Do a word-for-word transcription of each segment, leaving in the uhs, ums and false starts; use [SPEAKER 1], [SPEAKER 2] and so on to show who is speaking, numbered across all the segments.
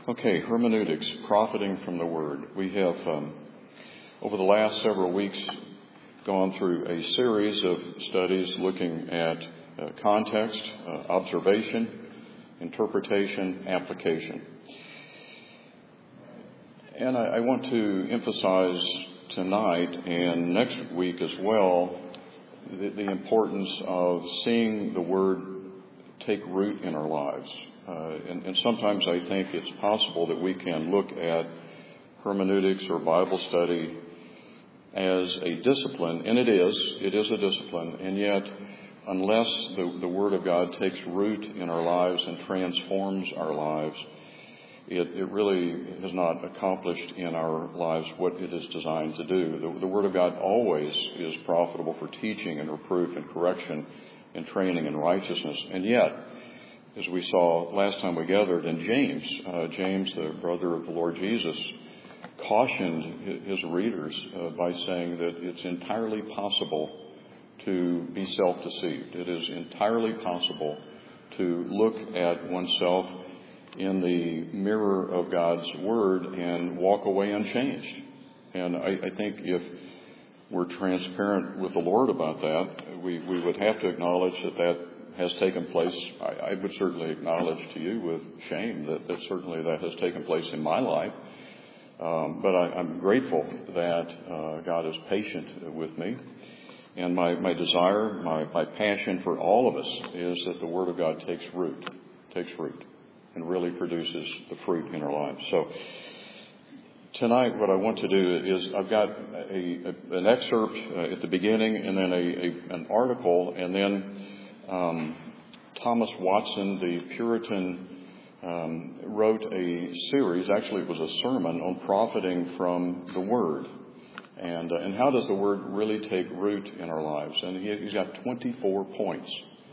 [SPEAKER 1] Okay, hermeneutics, profiting from the Word. We have, um, over the last several weeks, gone through a series of studies looking at uh, context, uh, observation, interpretation, application. And I, I want to emphasize tonight and next week as well the, the importance of seeing the Word take root in our lives. Uh, and, and sometimes I think it's possible that we can look at hermeneutics or Bible study as a discipline, and it is, it is a discipline, and yet unless the, the Word of God takes root in our lives and transforms our lives, it, it really has not accomplished in our lives what it is designed to do. The, the Word of God always is profitable for teaching and reproof and correction and training in righteousness, and yet, as we saw last time we gathered in James, uh, James, the brother of the Lord Jesus, cautioned his readers uh, by saying that it's entirely possible to be self-deceived. It is entirely possible to look at oneself in the mirror of God's Word and walk away unchanged. And I, I think if we're transparent with the Lord about that, we, we would have to acknowledge that that has taken place. I, I would certainly acknowledge to you with shame that, that certainly that has taken place in my life. Um, but I, I'm grateful that uh, God is patient with me. And my, my desire, my, my passion for all of us is that the Word of God takes root, takes root, and really produces the fruit in our lives. So tonight what I want to do is I've got a, a, an excerpt uh, at the beginning and then a, a, an article, and then Um, Thomas Watson, the Puritan, um, wrote a series, actually it was a sermon on profiting from the Word. And, uh, and how does the Word really take root in our lives? And he, he's got twenty-four points.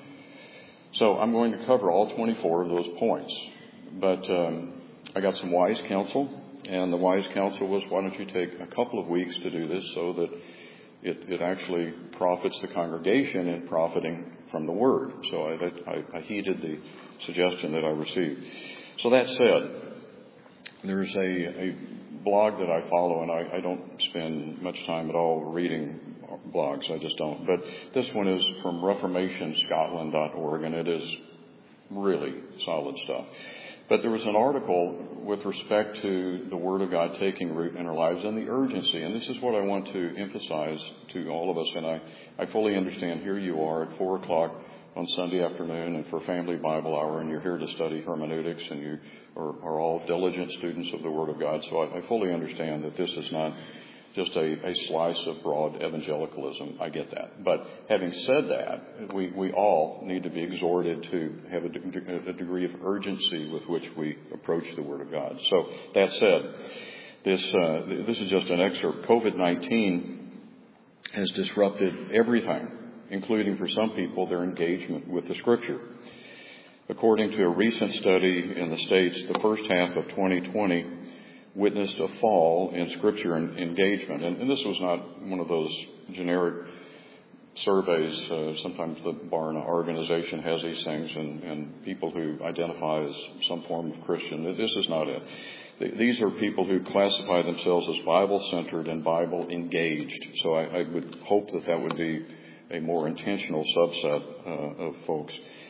[SPEAKER 1] So I'm going to cover all twenty-four of those points. But um, I got some wise counsel, and the wise counsel was, why don't you take a couple of weeks to do this so that it, it actually profits the congregation in profiting from the Word. So I, I, I heeded the suggestion that I received. So that said, there's a, a blog that I follow, and I, I don't spend much time at all reading blogs. I just don't. But this one is from reformation scotland dot org, and it is really solid stuff. But there was an article with respect to the Word of God taking root in our lives and the urgency. And this is what I want to emphasize to all of us. And I, I fully understand here you are at four o'clock on Sunday afternoon and for Family Bible Hour, and you're here to study hermeneutics, and you are, are all diligent students of the Word of God. So I, I fully understand that this is not just a, a slice of broad evangelicalism. I get that. But having said that, we, we all need to be exhorted to have a, de- a degree of urgency with which we approach the Word of God. So that said, this, uh, this is just an excerpt. covid nineteen has disrupted everything, including for some people their engagement with the Scripture. According to a recent study in the States, the first half of twenty twenty witnessed a fall in Scripture and engagement. And, and this was not one of those generic surveys. Uh, sometimes the Barna organization has these things, and, and people who identify as some form of Christian. This is not it. These are people who classify themselves as Bible-centered and Bible-engaged. So I, I would hope that that would be a more intentional subset uh, of folks.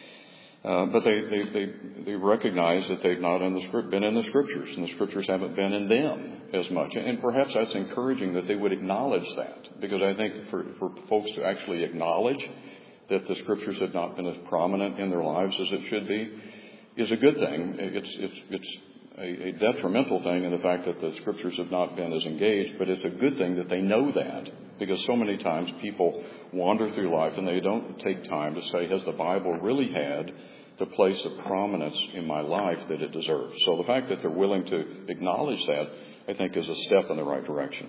[SPEAKER 1] Uh, but they, they, they, they recognize that they've not in the script, been in the Scriptures, and the Scriptures haven't been in them as much. And perhaps that's encouraging that they would acknowledge that, because I think for, for folks to actually acknowledge that the Scriptures have not been as prominent in their lives as it should be is a good thing. It's, it's, it's a, a detrimental thing in the fact that the Scriptures have not been as engaged, but it's a good thing that they know that, because so many times people wander through life and they don't take time to say, has the Bible really had the place of prominence in my life that it deserves? So the fact that they're willing to acknowledge that, I think, is a step in the right direction.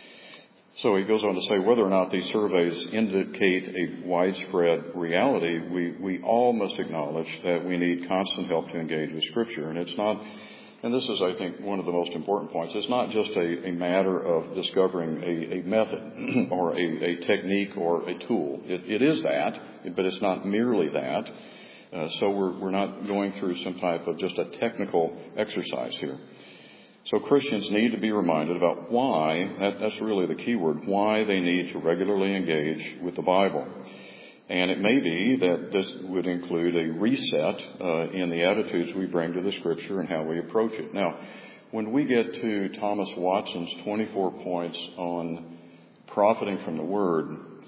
[SPEAKER 1] So he goes on to say, whether or not these surveys indicate a widespread reality, we, we all must acknowledge that we need constant help to engage with Scripture. And it's not, and this is, I think, one of the most important points, it's not just a, a matter of discovering a, a method or a, a technique or a tool. It, it is that, but it's not merely that. Uh, so we're, we're not going through some type of just a technical exercise here. So Christians need to be reminded about why, that, that's really the key word, why they need to regularly engage with the Bible. And it may be that this would include a reset uh, in the attitudes we bring to the Scripture and how we approach it. Now, when we get to Thomas Watson's twenty-four points on profiting from the Word,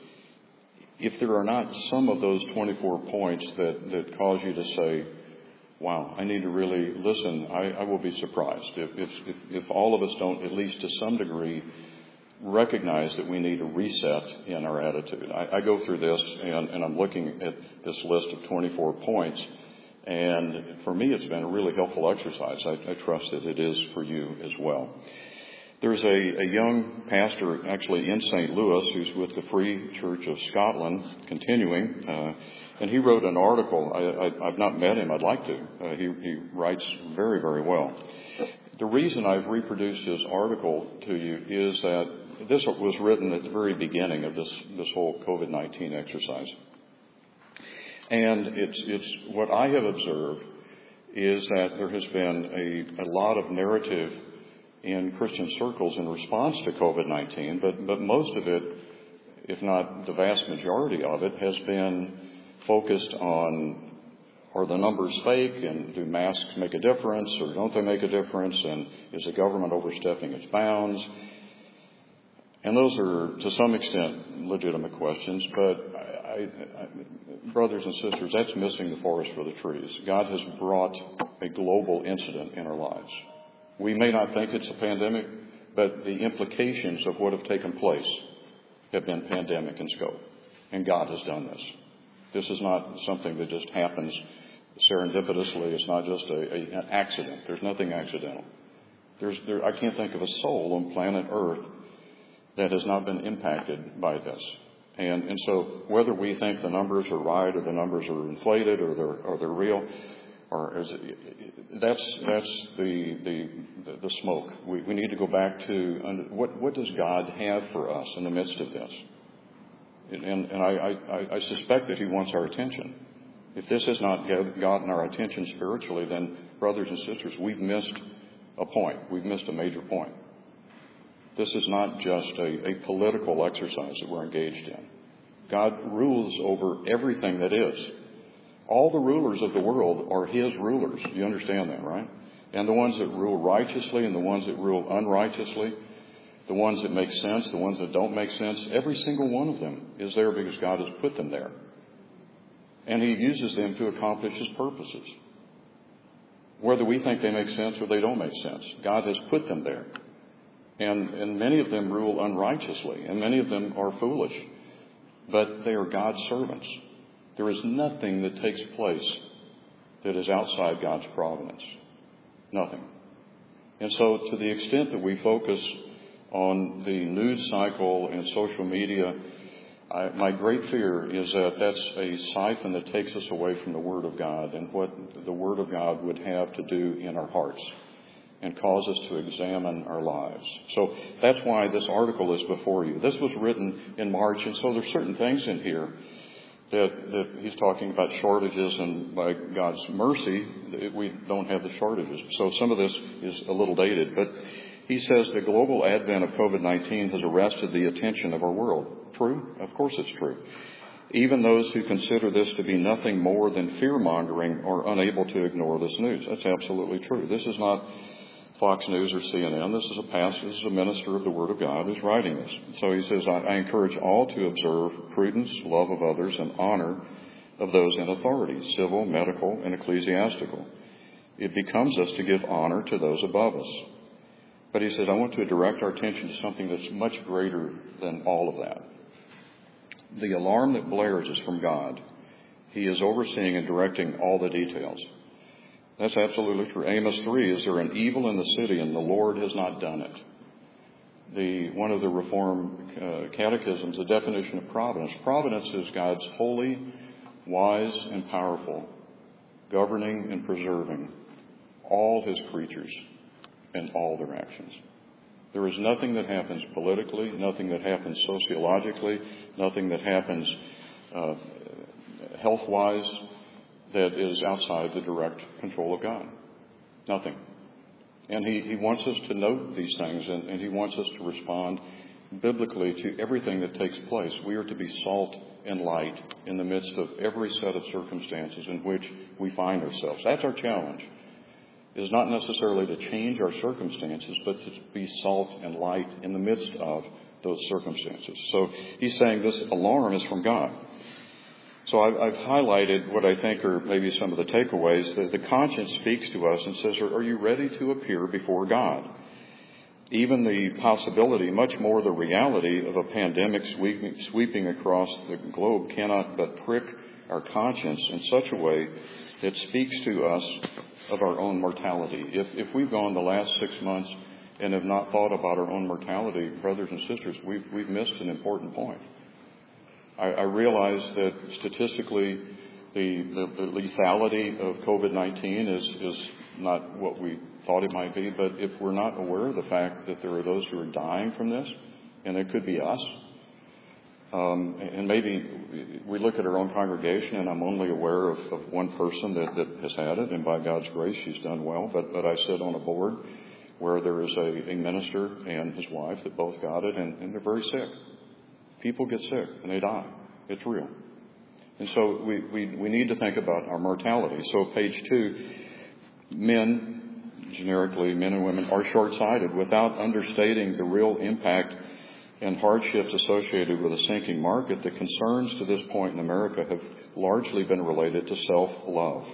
[SPEAKER 1] if there are not some of those twenty-four points that, that cause you to say, wow, I need to really listen, I, I will be surprised if, if, if, if all of us don't, at least to some degree, recognize that we need a reset in our attitude. I, I go through this and, and I'm looking at this list of twenty-four points, and for me it's been a really helpful exercise. I, I trust that it is for you as well. There's a, a young pastor actually in Saint Louis who's with the Free Church of Scotland, continuing, uh, and he wrote an article. I, I, I've not met him. I'd like to. Uh, he, he writes very, very well. The reason I've reproduced his article to you is that this was written at the very beginning of this, this whole COVID nineteen exercise. And it's, it's what I have observed is that there has been a, a lot of narrative in Christian circles in response to COVID nineteen, but, but most of it, if not the vast majority of it, has been focused on, are the numbers fake, and do masks make a difference, or don't they make a difference, and is the government overstepping its bounds? And those are, to some extent, legitimate questions, but I, I, brothers and sisters, that's missing the forest for the trees. God has brought a global incident in our lives. We may not think it's a pandemic, but the implications of what have taken place have been pandemic in scope, and God has done this. This is not something that just happens serendipitously. It's not just a, a, an accident. There's nothing accidental. There's, there, I can't think of a soul on planet Earth that has not been impacted by this. And, and so whether we think the numbers are right or the numbers are inflated or they're, or they're real, or is it, that's, that's the, the, the smoke. We, we need to go back to what, what does God have for us in the midst of this? And, and I, I, I suspect that He wants our attention. If this has not gotten our attention spiritually, then, brothers and sisters, we've missed a point. We've missed a major point. This is not just a, a political exercise that we're engaged in. God rules over everything that is. All the rulers of the world are His rulers. You understand that, right? And the ones that rule righteously and the ones that rule unrighteously, the ones that make sense, the ones that don't make sense, every single one of them is there because God has put them there. And He uses them to accomplish His purposes. Whether we think they make sense or they don't make sense, God has put them there. And, and many of them rule unrighteously, and many of them are foolish. But they are God's servants. There is nothing that takes place that is outside God's providence. Nothing. And so to the extent that we focus on the news cycle and social media, I, my great fear is that that's a siphon that takes us away from the Word of God and what the Word of God would have to do in our hearts and cause us to examine our lives. So that's why this article is before you. This was written in March, and so there's certain things in here that, that he's talking about shortages, and by God's mercy, we don't have the shortages. So some of this is a little dated, but he says the global advent of COVID nineteen has arrested the attention of our world. True? Of course it's true. Even those who consider this to be nothing more than fear-mongering are unable to ignore this news. That's absolutely true. This is not Fox News or C N N. This is a pastor, this is a minister of the Word of God who's writing this. So he says, I, I encourage all to observe prudence, love of others, and honor of those in authority, civil, medical, and ecclesiastical. It becomes us to give honor to those above us. But he says, I want to direct our attention to something that's much greater than all of that. The alarm that blares is from God. He is overseeing and directing all the details. That's absolutely true. Amos three, is there an evil in the city and the Lord has not done it? The, one of the Reformed uh, catechisms, the definition of providence. Providence is God's holy, wise, and powerful, governing and preserving all His creatures and all their actions. There is nothing that happens politically, nothing that happens sociologically, nothing that happens uh, health-wise that is outside the direct control of God. Nothing. And he, he wants us to note these things, and, and he wants us to respond biblically to everything that takes place. We are to be salt and light in the midst of every set of circumstances in which we find ourselves. That's our challenge. It is not necessarily to change our circumstances, but to be salt and light in the midst of those circumstances. So he's saying this alarm is from God. So I've, I've highlighted what I think are maybe some of the takeaways. That the conscience speaks to us and says, are, are you ready to appear before God? Even the possibility, much more the reality of a pandemic sweeping, sweeping across the globe cannot but prick our conscience in such a way that speaks to us of our own mortality. If, if we've gone the last six months and have not thought about our own mortality, brothers and sisters, we've, we've missed an important point. I, I realize that statistically the, the, the lethality of COVID nineteen is, is not what we thought it might be, but if we're not aware of the fact that there are those who are dying from this, and it could be us, um, and maybe we look at our own congregation, and I'm only aware of, of one person that, that has had it, and by God's grace she's done well, but, but I sit on a board where there is a, a minister and his wife that both got it, and, and they're very sick. People get sick and they die. It's real. And so we, we, we need to think about our mortality. So page two, men, generically men and women, are short-sighted without understating the real impact and hardships associated with a sinking market. The concerns to this point in America have largely been related to self-love.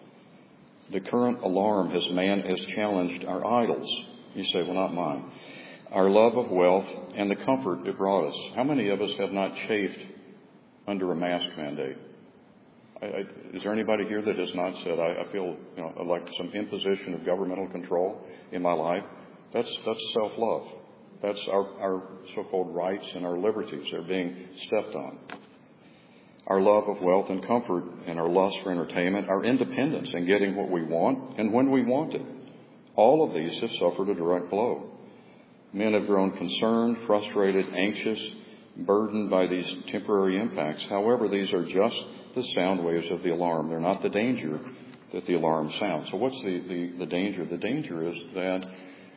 [SPEAKER 1] The current alarm has man has challenged our idols. You say, well, not mine. Our love of wealth and the comfort it brought us. How many of us have not chafed under a mask mandate? I, I, is there anybody here that has not said, I, I feel you know, like some imposition of governmental control in my life? That's that's self-love. That's our, our so-called rights and our liberties. They're being stepped on. Our love of wealth and comfort and our lust for entertainment, our independence in getting what we want and when we want it. All of these have suffered a direct blow. Men have grown concerned, frustrated, anxious, burdened by these temporary impacts. However, these are just the sound waves of the alarm. They're not the danger that the alarm sounds. So what's the, the, the danger? The danger is that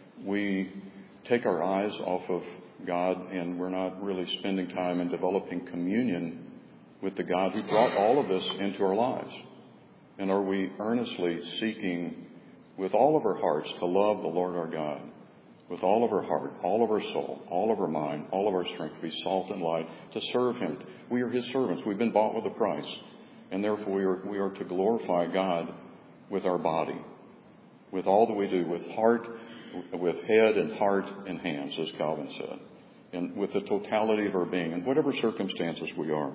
[SPEAKER 1] we take our eyes off of God and we're not really spending time in developing communion with the God who brought all of this into our lives. And are we earnestly seeking with all of our hearts to love the Lord our God? With all of our heart, all of our soul, all of our mind, all of our strength, to be salt and light, to serve Him. We are His servants. We've been bought with a price. And therefore we are, we are to glorify God with our body, with all that we do, with heart, with head and heart and hands, as Calvin said, and with the totality of our being, in whatever circumstances we are.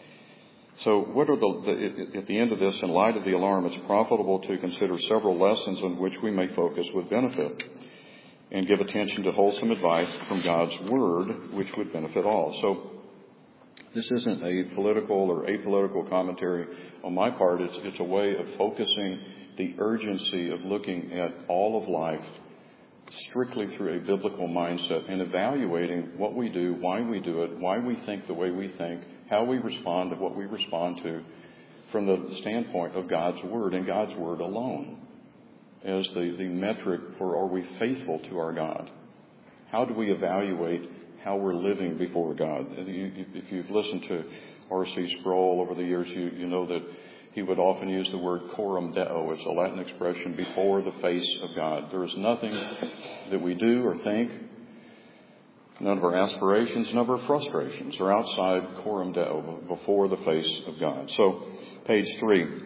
[SPEAKER 1] So what are the, the, at the end of this, in light of the alarm, it's profitable to consider several lessons on which we may focus with benefit, and give attention to wholesome advice from God's Word, which would benefit all. So this isn't a political or apolitical commentary on my part. It's, it's a way of focusing the urgency of looking at all of life strictly through a biblical mindset and evaluating what we do, why we do it, why we think the way we think, how we respond to what we respond to from the standpoint of God's Word and God's Word alone, as the, the metric for are we faithful to our God? How do we evaluate how we're living before God? If you've listened to R C Sproul over the years, you, you know that he would often use the word coram deo. It's a Latin expression, before the face of God. There is nothing that we do or think, none of our aspirations, none of our frustrations are outside coram deo, before the face of God. So, page three.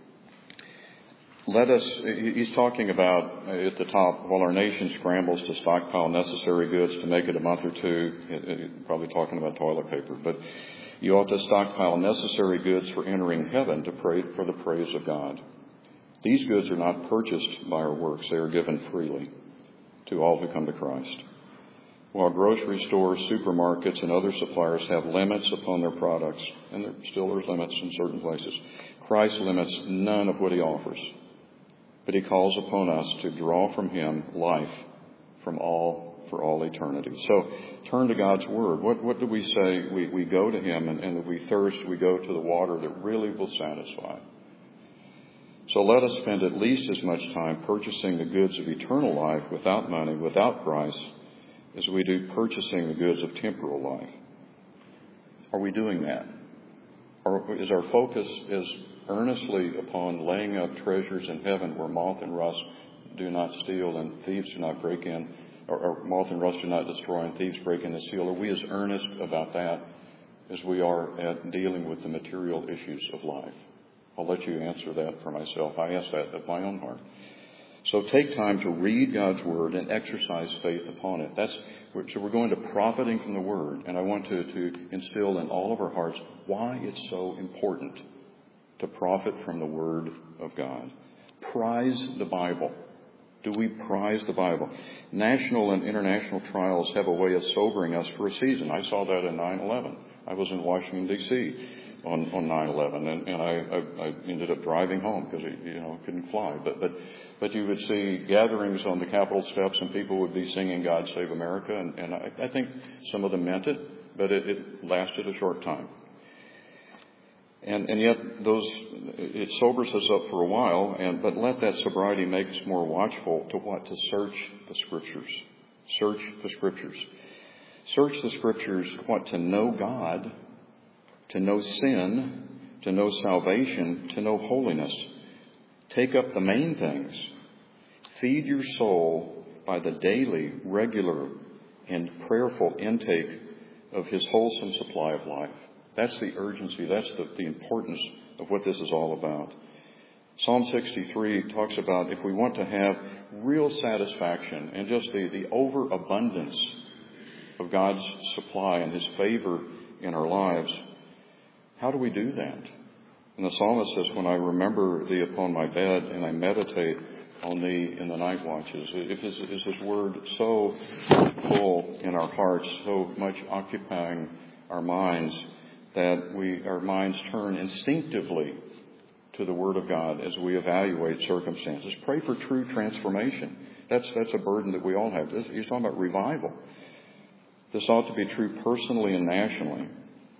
[SPEAKER 1] Let us, he's talking about at the top, while our nation scrambles to stockpile necessary goods to make it a month or two, probably talking about toilet paper, but you ought to stockpile necessary goods for entering heaven to pray for the praise of God. These goods are not purchased by our works. They are given freely to all who come to Christ. While grocery stores, supermarkets, and other suppliers have limits upon their products, and there still are limits in certain places, Christ limits none of what He offers. But He calls upon us to draw from Him life from all for all eternity. So turn to God's Word. What, what do we say? We, we go to Him, and, and if we thirst, we go to the water that really will satisfy. So let us spend at least as much time purchasing the goods of eternal life without money, without price, as we do purchasing the goods of temporal life. Are we doing that? Or is our focus as earnestly upon laying up treasures in heaven where moth and rust do not steal and thieves do not break in, or, or moth and rust do not destroy and thieves break in and steal? Are we as earnest about that as we are at dealing with the material issues of life? I'll let you answer that for myself. I ask that of my own heart. So take time to read God's Word and exercise faith upon it. That's so we're going to profiting from the Word, and I want to, to instill in all of our hearts why it's so important to profit from the Word of God. Prize the Bible. Do we prize the Bible? National and international trials have a way of sobering us for a season. I saw that in nine eleven. I was in Washington, D C on, on nine eleven, and, and I, I, I ended up driving home because, you know, I couldn't fly. But, but, but you would see gatherings on the Capitol steps and people would be singing God Save America, and, and I, I think some of them meant it, but it, it lasted a short time. And, and yet those, it sobers us up for a while, and, but let that sobriety make us more watchful to what? To search the Scriptures. Search the Scriptures. Search the Scriptures, what? To know God, to know sin, to know salvation, to know holiness. Take up the main things. Feed your soul by the daily, regular, and prayerful intake of His wholesome supply of life. That's the urgency. That's the, the importance of what this is all about. Psalm sixty-three talks about if we want to have real satisfaction and just the, the overabundance of God's supply and His favor in our lives, how do we do that? And the psalmist says, when I remember Thee upon my bed and I meditate on Thee in the night watches. If is, is His Word so full in our hearts, so much occupying our minds, that we, our minds turn instinctively to the Word of God as we evaluate circumstances. Pray for true transformation. That's, that's a burden that we all have. This, he's talking about revival. This ought to be true personally and nationally.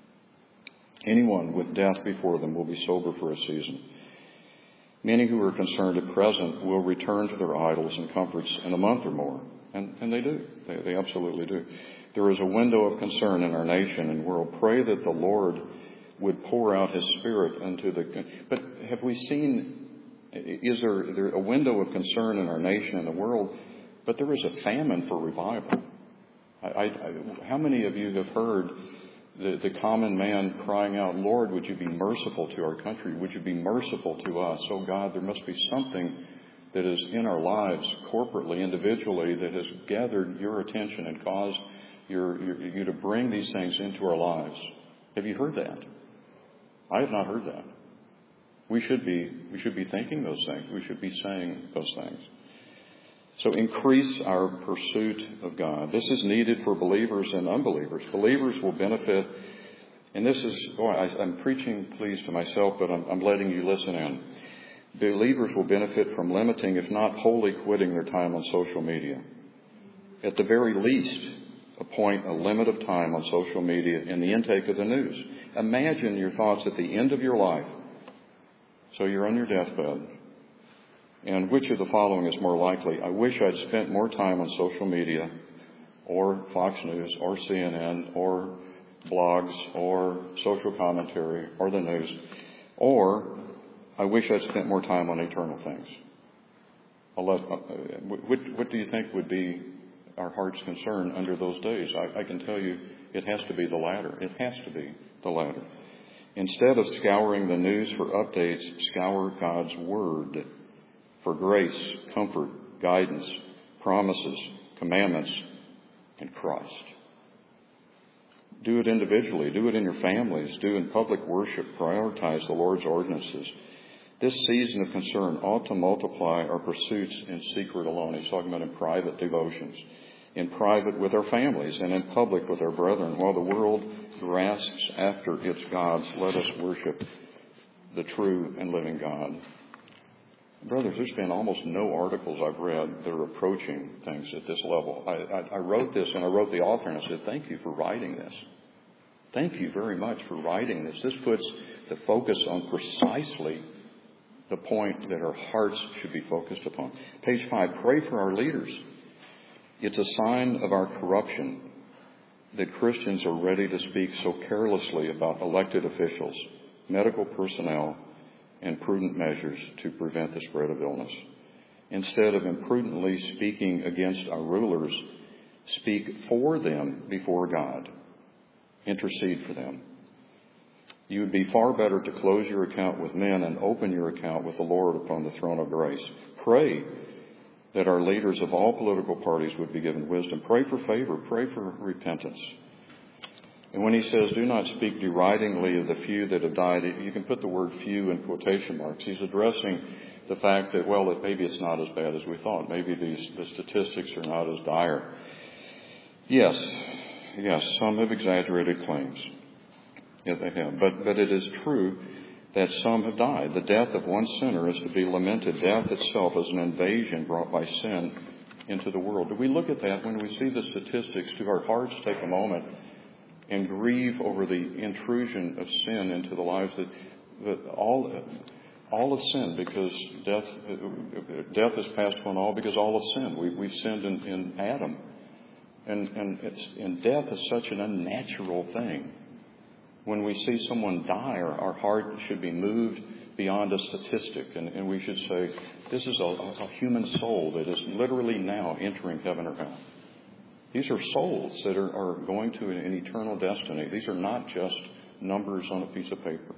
[SPEAKER 1] Anyone with death before them will be sober for a season. Many who are concerned at present will return to their idols and comforts in a month or more. And, and they do. They, they absolutely do. There is a window of concern in our nation and world. Pray that the Lord would pour out His Spirit into the... But have we seen... Is there, there a window of concern in our nation and the world? But there is a famine for revival. I, I, I, how many of you have heard the, the common man crying out, Lord, would you be merciful to our country? Would you be merciful to us? Oh God, there must be something that is in our lives corporately, individually, that has gathered your attention and caused your, your, you to bring these things into our lives. Have you heard that? I have not heard that. We should be, we should be thinking those things. We should be saying those things. So increase our pursuit of God. This is needed for believers and unbelievers. Believers will benefit, and this is, boy, I, I'm preaching, please, to myself, but I'm, I'm letting you listen in. Believers will benefit from limiting, if not wholly quitting their time on social media. At the very least, appoint a limit of time on social media in the intake of the news. Imagine your thoughts at the end of your life. So you're on your deathbed. And which of the following is more likely? I wish I'd spent more time on social media or Fox News or C N N or blogs or social commentary or the news. Or I wish I'd spent more time on eternal things. I'll let, uh, what, what do you think would be our heart's concern under those days? I, I can tell you it has to be the latter. It has to be the latter. Instead of scouring the news for updates, scour God's Word for grace, comfort, guidance, promises, commandments, and Christ. Do it individually. Do it in your families. Do in public worship. Prioritize the Lord's ordinances. This season of concern ought to multiply our pursuits in secret alone. He's talking about in private devotions. In private with our families and in public with our brethren. While the world grasps after its gods, let us worship the true and living God. Brothers, there's been almost no articles I've read that are approaching things at this level. I, I, I wrote this and I wrote the author and I said, thank you for writing this. Thank you very much for writing this. This puts the focus on precisely the point that our hearts should be focused upon. Page five, pray for our leaders. It's a sign of our corruption that Christians are ready to speak so carelessly about elected officials, medical personnel, and prudent measures to prevent the spread of illness. Instead of imprudently speaking against our rulers, speak for them before God. Intercede for them. You would be far better to close your account with men and open your account with the Lord upon the throne of grace. Pray that our leaders of all political parties would be given wisdom. Pray for favor. Pray for repentance. And when he says, do not speak deridingly of the few that have died, you can put the word few in quotation marks. He's addressing the fact that, well, that maybe it's not as bad as we thought. Maybe these, the statistics are not as dire. Yes, yes, some have exaggerated claims. Yes, they have. But, but it is true that some have died. The death of one sinner is to be lamented. Death itself is an invasion brought by sin into the world. Do we look at that when we see the statistics? Do our hearts take a moment and grieve over the intrusion of sin into the lives that, that all, all have sinned because death, death has passed upon all because all have sinned. We, we've sinned in, in Adam. And, and, it's, and death is such an unnatural thing. When we see someone die, our, our heart should be moved beyond a statistic. And, and we should say, this is a, a human soul that is literally now entering heaven or hell. These are souls that are, are going to an, an eternal destiny. These are not just numbers on a piece of paper.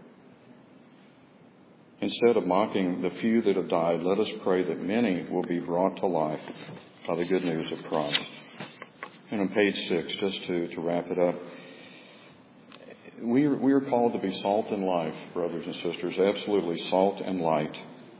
[SPEAKER 1] Instead of mocking the few that have died, let us pray that many will be brought to life by the good news of Christ. And on page six, just to, to wrap it up, we are, we are called to be salt and life, brothers and sisters. Absolutely, salt and light.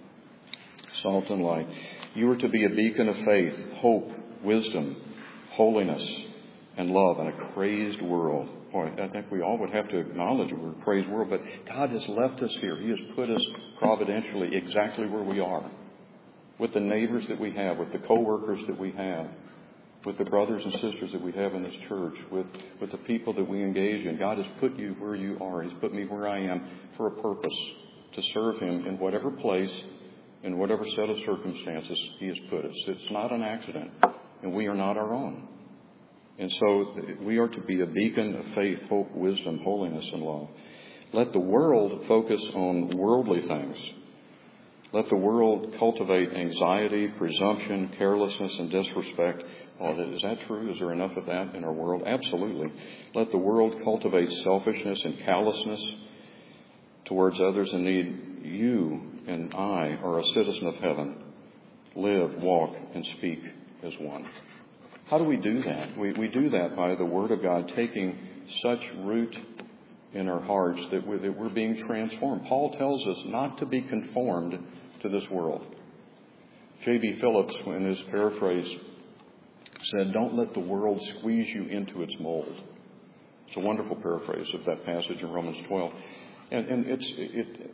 [SPEAKER 1] Salt and light. You are to be a beacon of faith, hope, wisdom, holiness, and love in a crazed world. Boy, I think we all would have to acknowledge we're a crazed world, but God has left us here. He has put us providentially exactly where we are, with the neighbors that we have, with the co-workers that we have, with the brothers and sisters that we have in this church, with, with the people that we engage in. God has put you where you are. He's put me where I am for a purpose, to serve Him in whatever place, in whatever set of circumstances He has put us. It's not an accident, and we are not our own. And so we are to be a beacon of faith, hope, wisdom, holiness, and love. Let the world focus on worldly things. Let the world cultivate anxiety, presumption, carelessness, and disrespect. Oh, is that true? Is there enough of that in our world? Absolutely. Let the world cultivate selfishness and callousness towards others in need. You and I are a citizen of heaven. Live, walk, and speak as one. How do we do that? We, we do that by the Word of God taking such root in our hearts that we're, that we're being transformed. Paul tells us not to be conformed to this world. J B Phillips, in his paraphrase, said, don't let the world squeeze you into its mold. It's a wonderful paraphrase of that passage in Romans twelve. And, and it's, it,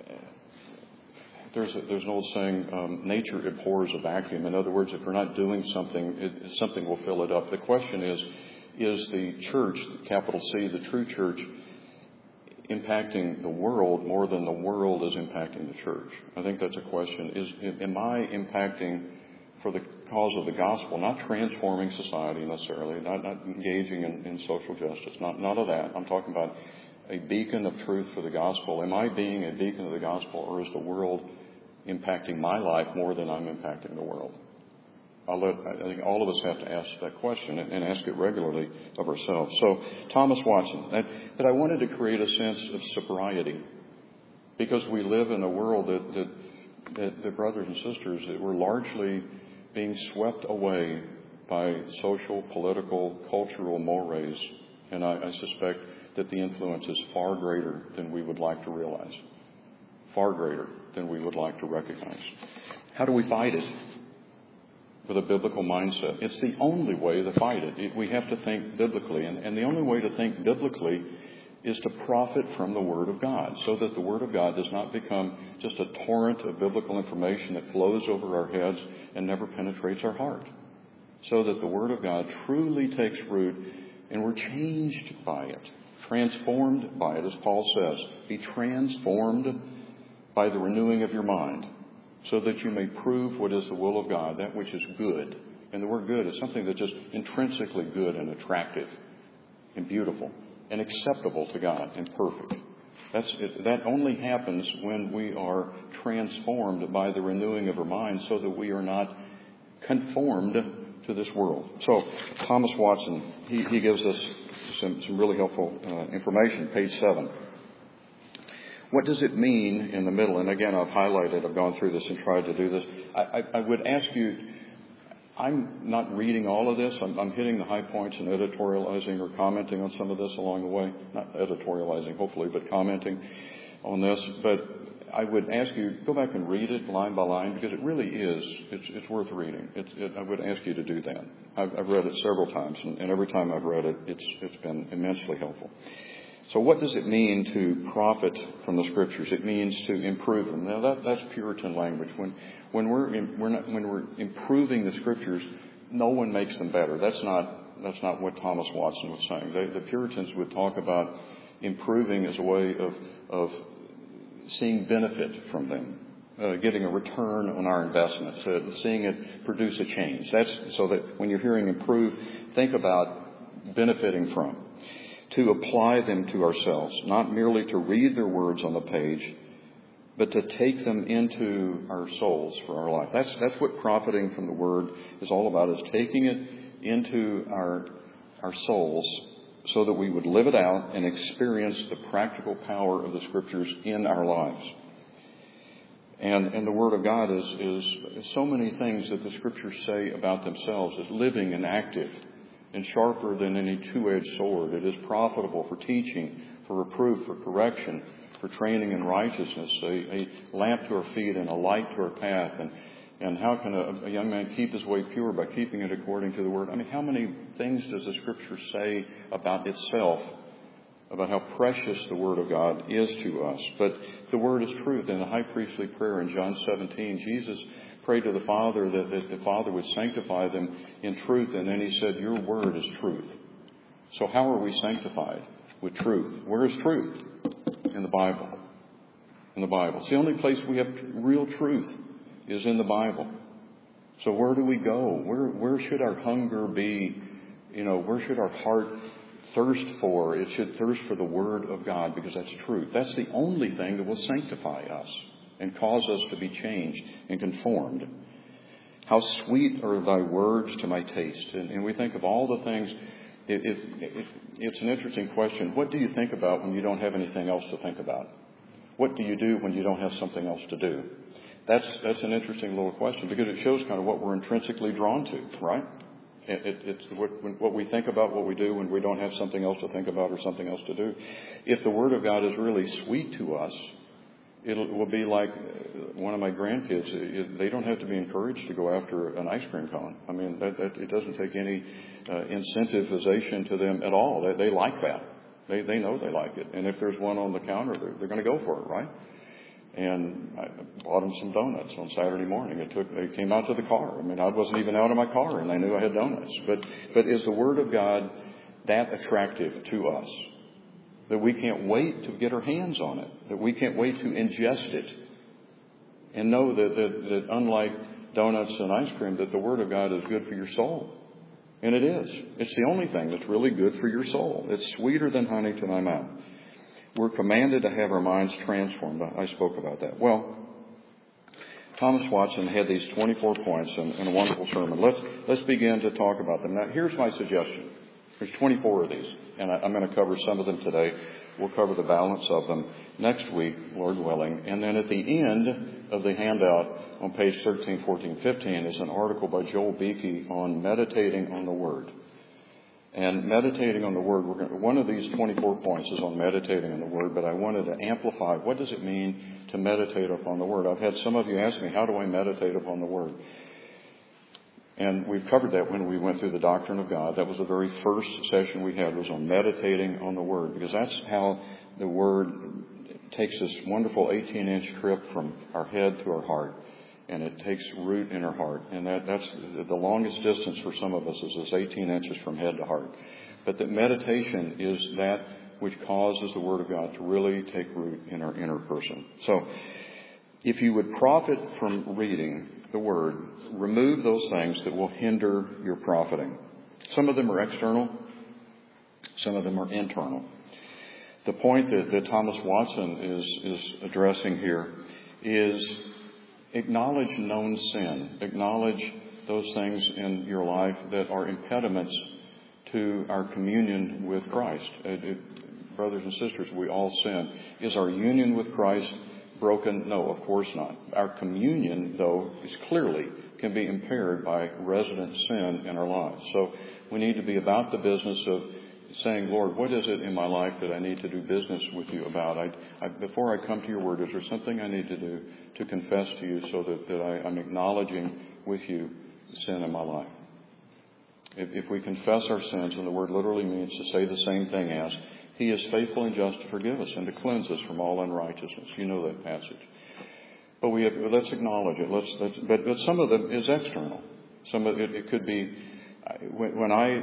[SPEAKER 1] there's, a, there's an old saying, um, nature abhors a vacuum. In other words, if we're not doing something, it, something will fill it up. The question is, is the church, capital C, the true church, impacting the world more than the world is impacting the church? I think that's a question. Is, am I impacting for the cause of the gospel, not transforming society necessarily, not, not engaging in, in social justice, not none of that. I'm talking about a beacon of truth for the gospel. Am I being a beacon of the gospel, or is the world impacting my life more than I'm impacting the world? I'll let, I think all of us have to ask that question and, and ask it regularly of ourselves. So, Thomas Watson. That, but I wanted to create a sense of sobriety, because we live in a world that, that, that, that brothers and sisters, that we're largely being swept away by social, political, cultural mores. And I, I suspect that the influence is far greater than we would like to realize. Far greater than we would like to recognize. How do we fight it? With a biblical mindset. It's the only way to fight it. it we have to think biblically. And, and the only way to think biblically is to profit from the Word of God, so that the Word of God does not become just a torrent of biblical information that flows over our heads and never penetrates our heart. So that the Word of God truly takes root and we're changed by it, transformed by it, as Paul says. Be transformed by the renewing of your mind, so that you may prove what is the will of God, that which is good. And the word good is something that's just intrinsically good and attractive and beautiful and acceptable to God and perfect. That's it, that only happens when we are transformed by the renewing of our mind, so that we are not conformed to this world. So Thomas Watson, he, he gives us some, some really helpful uh, information. Page seven. What does it mean in the middle? And again, I've highlighted, I've gone through this and tried to do this. I, I, I would ask you, I'm not reading all of this. I'm, I'm hitting the high points and editorializing or commenting on some of this along the way. Not editorializing, hopefully, but commenting on this. But I would ask you, go back and read it line by line, because it really is, it's, it's worth reading. It's, it, I would ask you to do that. I've, I've read it several times, and, and every time I've read it, it's, it's been immensely helpful. So what does it mean to profit from the Scriptures? It means to improve them. Now that, that's Puritan language. When, when we're, in, we're not, when we're improving the Scriptures, no one makes them better. That's not, that's not what Thomas Watson was saying. They, the Puritans would talk about improving as a way of, of seeing benefit from them, uh, getting a return on our investment, uh, seeing it produce a change. That's so that when you're hearing improve, think about benefiting from. To apply them to ourselves, not merely to read their words on the page, but to take them into our souls for our life. That's that's what profiting from the Word is all about, is taking it into our our souls so that we would live it out and experience the practical power of the Scriptures in our lives. And and the Word of God is, is, is so many things that the Scriptures say about themselves as living and active and sharper than any two-edged sword. It is profitable for teaching, for reproof, for correction, for training in righteousness, a, a lamp to our feet and a light to our path. And, and how can a, a young man keep his way pure? By keeping it according to the Word. I mean, how many things does the Scripture say about itself, about how precious the Word of God is to us? But the Word is truth. In the high priestly prayer in John seventeen, Jesus prayed to the Father that, that the Father would sanctify them in truth. And then he said, your Word is truth. So how are we sanctified? With truth. Where is truth? In the Bible. In the Bible. It's the only place we have real truth is in the Bible. So where do we go? Where, where should our hunger be? You know, where should our heart thirst for? It should thirst for the Word of God, because that's truth. That's the only thing that will sanctify us and cause us to be changed and conformed. How sweet are thy words to my taste. And, and we think of all the things. It, it, it, it's an interesting question. What do you think about when you don't have anything else to think about? What do you do when you don't have something else to do? That's that's an interesting little question, because it shows kind of what we're intrinsically drawn to, right? It, it, it's what, what we think about, what we do when we don't have something else to think about or something else to do. If the Word of God is really sweet to us, it will be like one of my grandkids. It, they don't have to be encouraged to go after an ice cream cone. I mean, that, that, it doesn't take any uh, incentivization to them at all. They, they like that. They they know they like it. And if there's one on the counter, they're, they're going to go for it, right? And I bought them some donuts on Saturday morning. It took. They came out to the car. I mean, I wasn't even out of my car, and they knew I had donuts. But but is the Word of God that attractive to us that we can't wait to get our hands on it, that we can't wait to ingest it, and know that, that, that unlike donuts and ice cream, that the Word of God is good for your soul? And it is. It's the only thing that's really good for your soul. It's sweeter than honey to thy mouth. We're commanded to have our minds transformed. I spoke about that. Well, Thomas Watson had these twenty-four points in, in a wonderful sermon. Let's, let's begin to talk about them. Now, here's my suggestion. There's twenty-four of these, and I, I'm going to cover some of them today. We'll cover the balance of them next week, Lord willing. And then at the end of the handout on page thirteen, fourteen, fifteen is an article by Joel Beakey on meditating on the Word. And meditating on the Word, we're going to, one of these twenty-four points is on meditating on the Word, but I wanted to amplify, what does it mean to meditate upon the Word? I've had some of you ask me, how do I meditate upon the Word? And we've covered that when we went through the doctrine of God. That was the very first session we had, was on meditating on the Word, because that's how the Word takes this wonderful eighteen-inch trip from our head to our heart, and it takes root in our heart. And that, that's the longest distance for some of us, is this eighteen inches from head to heart. But that meditation is that which causes the Word of God to really take root in our inner person. So If you would profit from reading the Word, remove those things that will hinder your profiting. Some of them are external. Some of them are internal. The point that, that Thomas Watson is, is addressing here is acknowledge known sin. Acknowledge those things in your life that are impediments to our communion with Christ. It, it, brothers and sisters, we all sin. Is our union with Christ broken? No, of course not. Our communion, though, is clearly can be impaired by resident sin in our lives. So we need to be about the business of saying, Lord, what is it in my life that I need to do business with you about? I, I, before I come to your word, is there something I need to do to confess to you so that, that I, I'm acknowledging with you sin in my life? If, if we confess our sins, and the word literally means to say the same thing as, He is faithful and just to forgive us and to cleanse us from all unrighteousness. You know that passage. But we have, let's acknowledge it. Let's, let's, but, but some of them is external. Some of it, it could be, when, when I...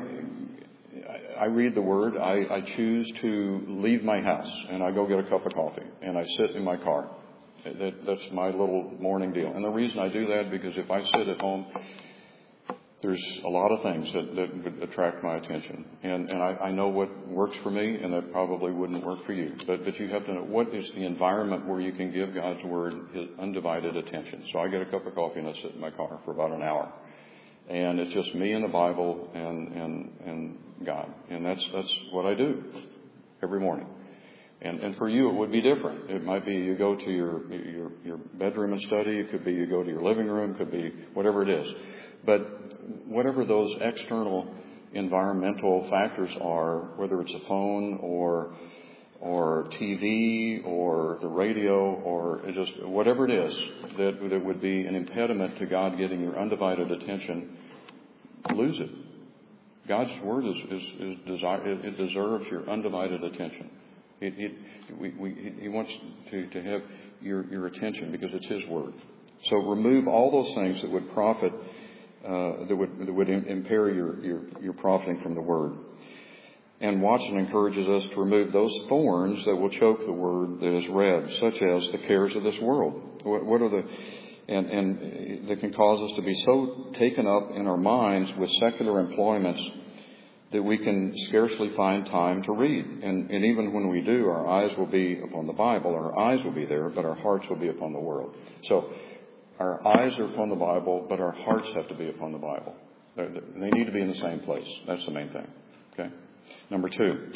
[SPEAKER 1] I read the Word, I, I choose to leave my house and I go get a cup of coffee and I sit in my car. That, that's my little morning deal. And the reason I do that, because if I sit at home, there's a lot of things that, that would attract my attention. And, and I, I know what works for me, and that probably wouldn't work for you. But, but you have to know, what is the environment where you can give God's Word His undivided attention? So I get a cup of coffee and I sit in my car for about an hour. And it's just me and the Bible and, and, and God. And that's, that's what I do every morning. And, and for you, it would be different. It might be you go to your, your, your bedroom and study. It could be you go to your living room. It could be whatever it is. But whatever those external environmental factors are, whether it's a phone or, or T V or the radio or just whatever it is that, that would be an impediment to God getting your undivided attention, lose it. God's Word is, is, is desire, it, it deserves your undivided attention. It, it, we, we, he wants to, to have your, your attention because it's His Word. So remove all those things that would profit, uh, that would, that would impair your, your, your profiting from the Word. And Watson encourages us to remove those thorns that will choke the Word that is read, such as the cares of this world. What, what are the, and, and that can cause us to be so taken up in our minds with secular employments that we can scarcely find time to read. And, and even when we do, our eyes will be upon the Bible, our eyes will be there, but our hearts will be upon the world. So our eyes are upon the Bible, but our hearts have to be upon the Bible. They're, they need to be in the same place. That's the main thing. Okay? Number two.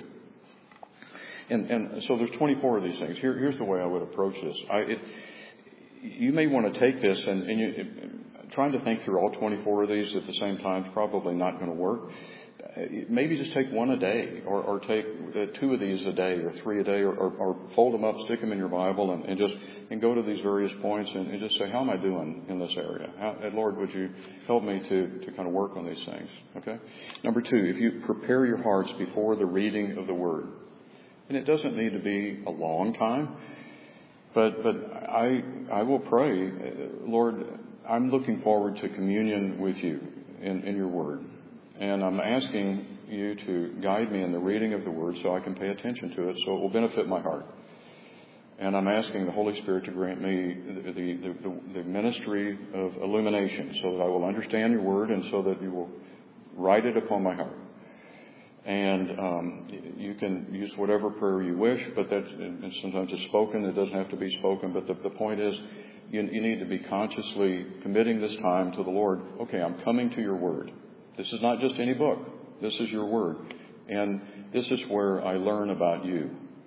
[SPEAKER 1] And, and so there's twenty-four of these things. Here, here's the way I would approach this. I, it, you may want to take this and, and you, it, trying to think through all twenty-four of these at the same time is probably not going to work. Maybe just take one a day, or, or take uh, two of these a day, or three a day, or, or, or fold them up, stick them in your Bible, and, and just and go to these various points and, and just say, how am I doing in this area? How, Lord, would you help me to, to kind of work on these things? Okay. Number two, if you prepare your hearts before the reading of the Word, and it doesn't need to be a long time, but but I I will pray, Lord, I'm looking forward to communion with you in, in your Word. And I'm asking you to guide me in the reading of the Word so I can pay attention to it so it will benefit my heart. And I'm asking the Holy Spirit to grant me the, the, the, the ministry of illumination so that I will understand your Word and so that you will write it upon my heart. And um, you can use whatever prayer you wish, but that and sometimes it's spoken. It doesn't have to be spoken. But the, the point is, you, you need to be consciously committing this time to the Lord. Okay, I'm coming to your Word. This is not just any book. This is your Word. And this is where I learn about you.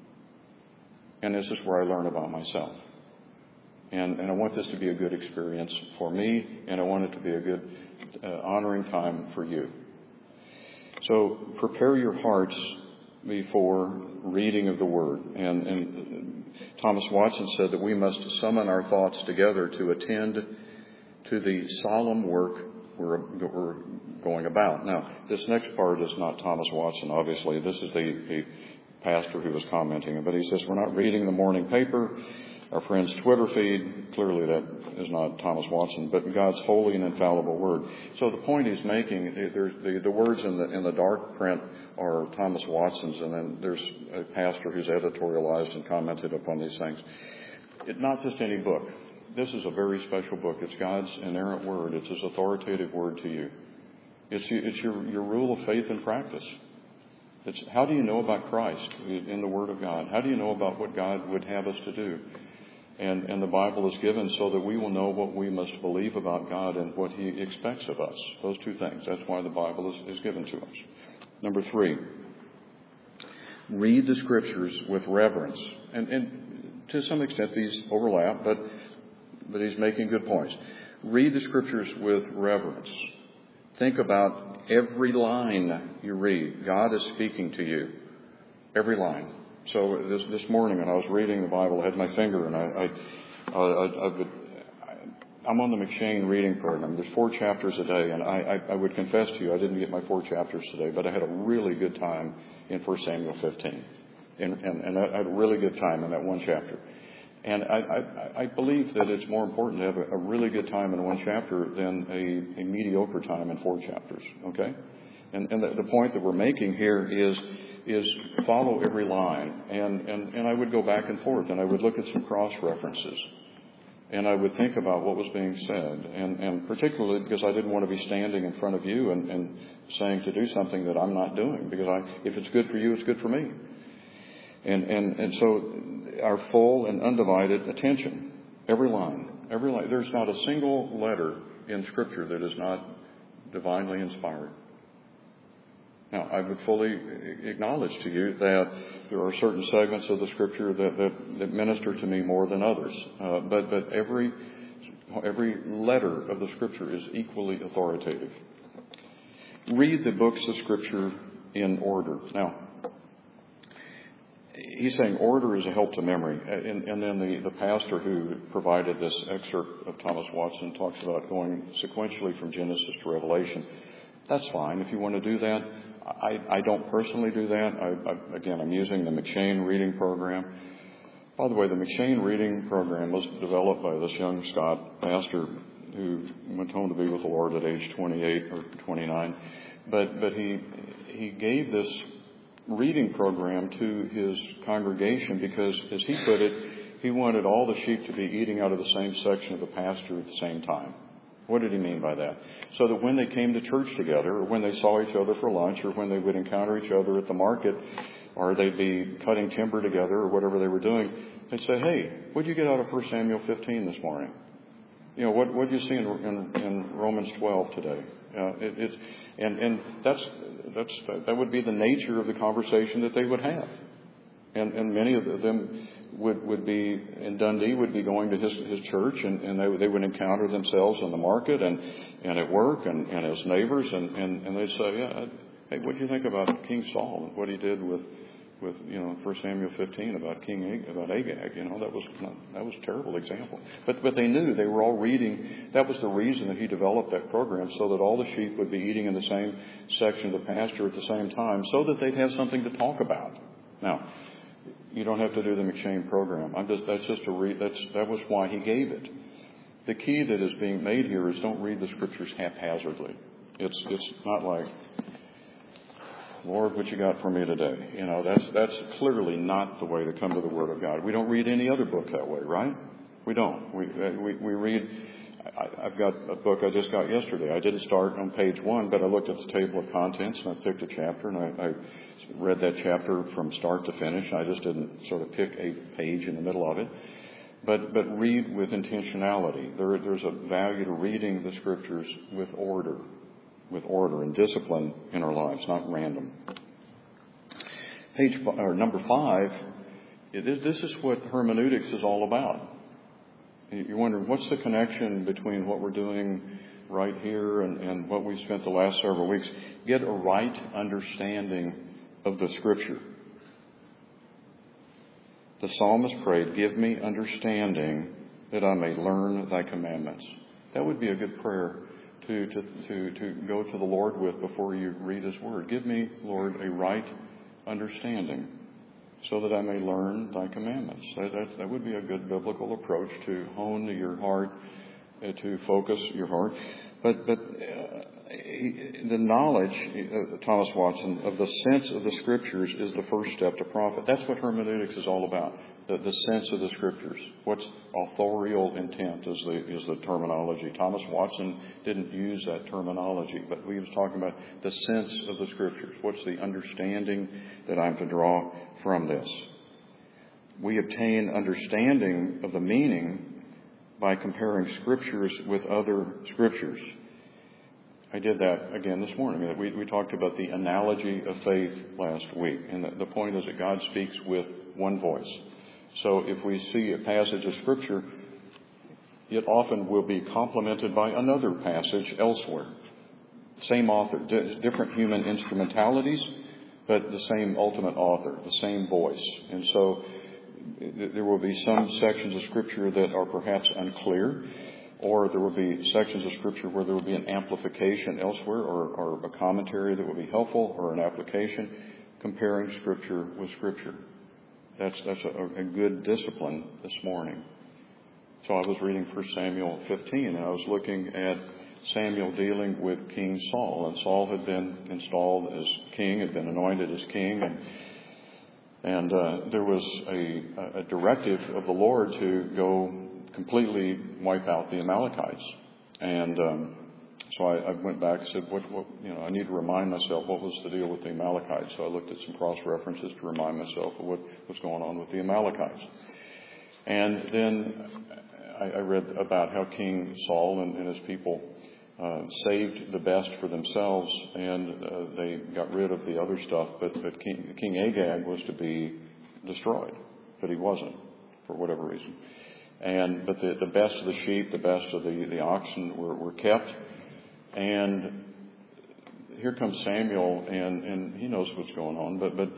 [SPEAKER 1] And this is where I learn about myself. And, and I want this to be a good experience for me, and I want it to be a good, uh, honoring time for you. So prepare your hearts before reading of the Word. And, and Thomas Watson said that we must summon our thoughts together to attend to the solemn work we're, we're going about. Now, this next part is not Thomas Watson, obviously. This is the, the pastor who was commenting. But he says, we're not reading the morning paper, our friend's Twitter feed. Clearly that is not Thomas Watson, but God's holy and infallible Word. So the point he's making, there's the, the words in the, in the dark print are Thomas Watson's, and then there's a pastor who's editorialized and commented upon these things. It's not just any book. this is a very special book. It's God's inerrant word. It's His authoritative word to you. It's, it's your, your rule of faith and practice. It's how do you know about Christ in the Word of God? How do you know about what God would have us to do? And, and the Bible is given so that we will know what we must believe about God and what He expects of us. Those two things. That's why the Bible is, is given to us. Number three, read the Scriptures with reverence. And, and to some extent these overlap, but, but he's making good points. Read the Scriptures with reverence. Think about every line you read. God is speaking to you. Every line. So this this morning when I was reading the Bible, I had my finger and I, I, I, I, I would, I'm on the McShane reading program. There's four chapters a day, and I, I, I would confess to you, I didn't get my four chapters today, but I had a really good time in First Samuel fifteen. And, and, and I had a really good time in that one chapter. And I, I, I believe that it's more important to have a, a really good time in one chapter than a, a mediocre time in four chapters. Okay? And, and the, the point that we're making here is is follow every line. And, and, and I would go back and forth, and I would look at some cross-references. And I would think about what was being said. And, and particularly because I didn't want to be standing in front of you and, and saying to do something that I'm not doing. Because I, if it's good for you, it's good for me. And, and, and so our full and undivided attention, every line, every line. There's not a single letter in Scripture that is not divinely inspired. Now, I would fully acknowledge to you that there are certain segments of the Scripture that, that, that minister to me more than others. Uh, but, but every, every letter of the Scripture is equally authoritative. Read the books of Scripture in order. Now, he's saying order is a help to memory. And, and then the, the pastor who provided this excerpt of Thomas Watson talks about going sequentially from Genesis to Revelation. That's fine if you want to do that. I, I don't personally do that. I, I, again, I'm using the McShane reading program. By the way, the McShane reading program was developed by this young Scott pastor who went home to be with the Lord at age twenty-eight or twenty-nine. But, but he, he gave this reading program to his congregation because, as he put it, he wanted all the sheep to be eating out of the same section of the pasture at the same time. What did he mean by that? So that when they came to church together, or when they saw each other for lunch, or when they would encounter each other at the market, or they'd be cutting timber together, or whatever they were doing, they'd say, "Hey, what'd you get out of First Samuel fifteen this morning? You know, what what'd you see in, in, in Romans twelve today?" Uh, it, it, and and that's that's that would be the nature of the conversation that they would have. And, and many of them would, would be, in Dundee, would be going to his, his church, and, and they, they would encounter themselves in the market and, and at work and, and as neighbors, and, and, and they'd say, "Yeah, hey, what do you think about King Saul and what he did with, with you know, First Samuel fifteen about King Ag- about Agag? You know, that was not, that was a terrible example." But but they knew, they were all reading. That was the reason that he developed that program, so that all the sheep would be eating in the same section of the pasture at the same time, so that they'd have something to talk about. Now, you don't have to do the McShane program. I'm just, that's just a read. That's, that was why he gave it. The key that is being made here is don't read the Scriptures haphazardly. It's, it's not like, "Lord, what you got for me today?" You know, that's, that's clearly not the way to come to the Word of God. We don't read any other book that way, right? We don't. We, we, we read, I, I've got a book I just got yesterday. I didn't start on page one, but I looked at the table of contents and I picked a chapter and I, I read that chapter from start to finish. I just didn't sort of pick a page in the middle of it. But but read with intentionality. There, there's a value to reading the Scriptures with order, with order and discipline in our lives, not random. Page or number five, it is, this is what hermeneutics is all about. You're wondering, what's the connection between what we're doing right here and, and what we spent the last several weeks? Get a right understanding of the Scripture. The psalmist prayed, "Give me understanding that I may learn thy commandments." That would be a good prayer to, to, to, to go to the Lord with before you read His Word. Give me, Lord, a right understanding so that I may learn thy commandments. That, that, that would be a good biblical approach to hone your heart, uh, to focus your heart. But, but uh, the knowledge, uh, Thomas Watson, of the sense of the Scriptures is the first step to profit. That's what hermeneutics is all about. The, the sense of the Scriptures. What's authorial intent is the, is the terminology. Thomas Watson didn't use that terminology, but he was talking about the sense of the Scriptures. What's the understanding that I'm to draw from this? We obtain understanding of the meaning by comparing Scriptures with other Scriptures. I did that again this morning. We, we talked about the analogy of faith last week. And the, the point is that God speaks with one voice. So if we see a passage of Scripture, it often will be complemented by another passage elsewhere. Same author, d- different human instrumentalities, but the same ultimate author, the same voice. And so there will be some sections of Scripture that are perhaps unclear, or there will be sections of Scripture where there will be an amplification elsewhere, or, or a commentary that will be helpful, or an application comparing Scripture with Scripture. That's that's a, a good discipline this morning. So I was reading First Samuel fifteen, and I was looking at Samuel dealing with King Saul, and Saul had been installed as king, had been anointed as king, and and uh, there was a, a directive of the Lord to go completely wipe out the Amalekites. And um, so I, I went back and said, what, what, you know, I need to remind myself what was the deal with the Amalekites. So I looked at some cross-references to remind myself of what was going on with the Amalekites. And then I, I read about how King Saul and, and his people uh, saved the best for themselves, and uh, they got rid of the other stuff. But, but King, King Agag was to be destroyed, but he wasn't, for whatever reason. And but the, the best of the sheep, the best of the, the oxen were, were kept. And here comes Samuel, and, and he knows what's going on. But but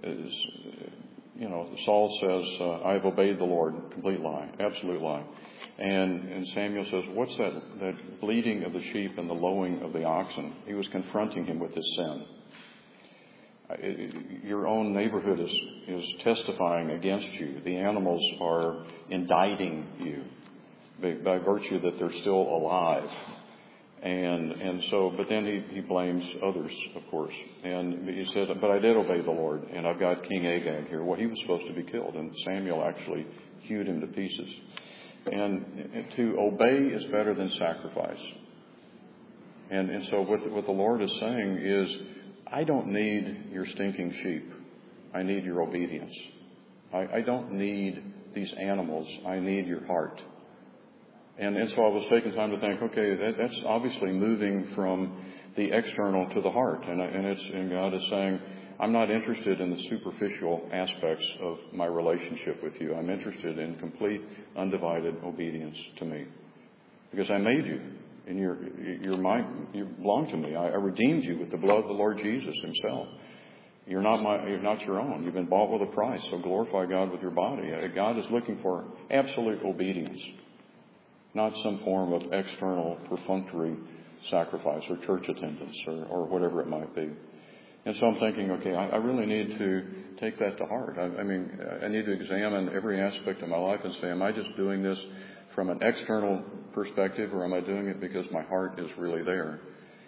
[SPEAKER 1] you know, Saul says, uh, "I've obeyed the Lord." Complete lie, absolute lie. And and Samuel says, "What's that? That bleating of the sheep and the lowing of the oxen?" He was confronting him with his sin. Your own neighborhood is, is testifying against you. The animals are indicting you by, by virtue that they're still alive. And and so, but then he, he blames others, of course. And he said, but I did obey the Lord, and I've got King Agag here. Well, he was supposed to be killed, and Samuel actually hewed him to pieces. And to obey is better than sacrifice. And, and so what the, what the Lord is saying is, I don't need your stinking sheep. I need your obedience. I, I don't need these animals. I need your heart. And, and so I was taking time to think, okay, that, that's obviously moving from the external to the heart. And, and, it's, and God is saying, I'm not interested in the superficial aspects of my relationship with you. I'm interested in complete, undivided obedience to me. Because I made you. And you're, you're my, you belong to me. I, I redeemed you with the blood of the Lord Jesus himself. You're not my, you're not your own. You've been bought with a price. So glorify God with your body. God is looking for absolute obedience, not some form of external perfunctory sacrifice or church attendance or, or whatever it might be. And so I'm thinking, okay, I, I really need to take that to heart. I, I mean, I need to examine every aspect of my life and say, am I just doing this from an external perspective, or am I doing it because my heart is really there?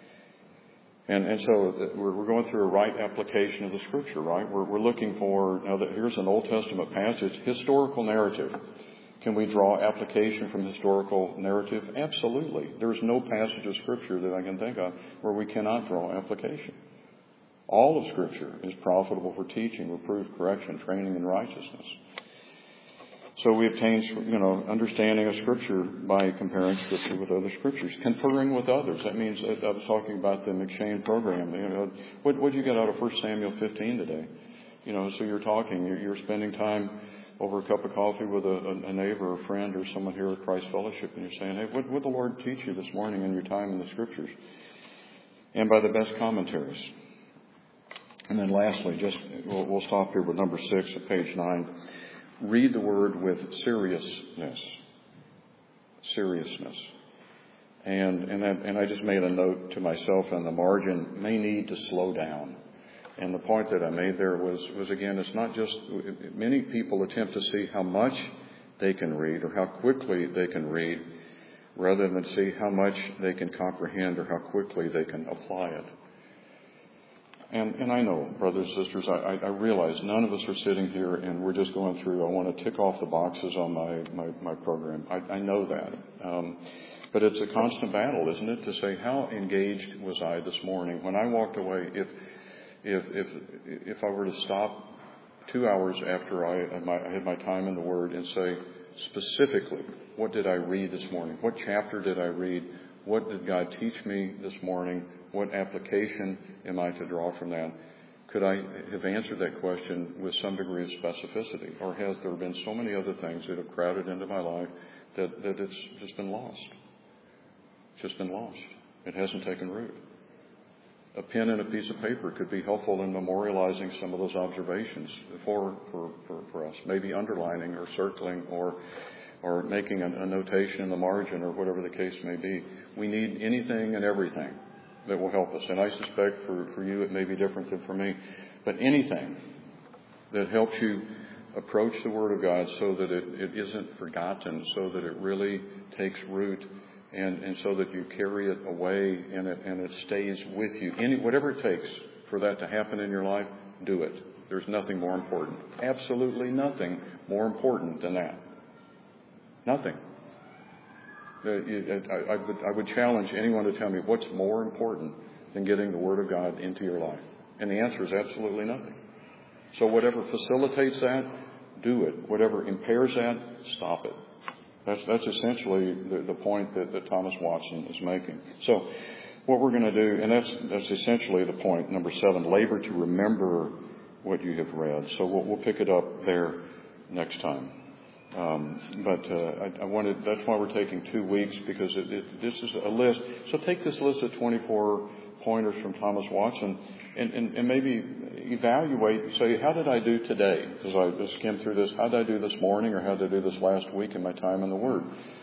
[SPEAKER 1] And, and so we're, we're going through a right application of the Scripture, right? We're, we're looking for, now that here's an Old Testament passage, historical narrative. Can we draw application from historical narrative? Absolutely. There's no passage of Scripture that I can think of where we cannot draw application. All of Scripture is profitable for teaching, reproof, correction, training in righteousness. So we obtain, you know, understanding of Scripture by comparing Scripture with other Scriptures. Conferring with others. That means, I was talking about the McShane program. You know, what did you get out of First Samuel fifteen today? You know, so you're talking, you're, you're spending time over a cup of coffee with a, a neighbor, or a friend, or someone here at Christ Fellowship, and you're saying, hey, what would the Lord teach you this morning in your time in the Scriptures? And by the best commentaries. And then lastly, just, we'll, we'll stop here with number six at page nine. Read the Word with seriousness. Seriousness. And and, that, and I just made a note to myself on the margin, may need to slow down. And the point that I made there was, was again, it's not just, many people attempt to see how much they can read or how quickly they can read, rather than see how much they can comprehend or how quickly they can apply it. And, and I know, brothers and sisters, I, I realize none of us are sitting here and we're just going through, I want to tick off the boxes on my, my, my program. I, I know that. Um, but it's a constant battle, isn't it, to say, how engaged was I this morning? When I walked away, if, if, if, if I were to stop two hours after I, I had my time in the Word and say, specifically, what did I read this morning? What chapter did I read? What did God teach me this morning? What application am I to draw from that? Could I have answered that question with some degree of specificity? Or has there been so many other things that have crowded into my life that, that it's just been lost? It's just been lost. It hasn't taken root. A pen and a piece of paper could be helpful in memorializing some of those observations for, for, for, for us. Maybe underlining or circling or or making a, a notation in the margin or whatever the case may be. We need anything and everything that will help us. And I suspect for, for you it may be different than for me. But anything that helps you approach the Word of God so that it, it isn't forgotten, so that it really takes root, and, and so that you carry it away and it, and it stays with you. Any, whatever it takes for that to happen in your life, do it. There's nothing more important. Absolutely nothing more important than that. Nothing. I, I, would, I would challenge anyone to tell me what's more important than getting the Word of God into your life. And the answer is absolutely nothing. So whatever facilitates that, do it. Whatever impairs that, stop it. That's, that's essentially the, the point that, that Thomas Watson is making. So what we're going to do, and that's, that's essentially the point, number seven, labor to remember what you have read. So we'll, we'll pick it up there next time. Um, but uh, I, I wanted, that's why we're taking two weeks, because it, it, this is a list. So take this list of twenty-four pointers from Thomas Watson and, and, and maybe evaluate and say, how did I do today? Because I just skimmed through this. How did I do this morning, or how did I do this last week in my time in the Word?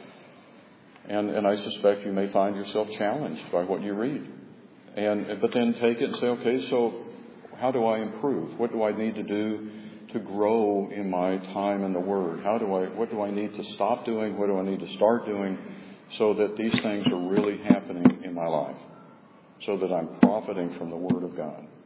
[SPEAKER 1] And, and I suspect you may find yourself challenged by what you read. And but then take it and say, okay, so how do I improve? What do I need to do to grow in my time in the Word? How do I, what do I need to stop doing? What do I need to start doing so that these things are really happening in my life, so that I'm profiting from the Word of God?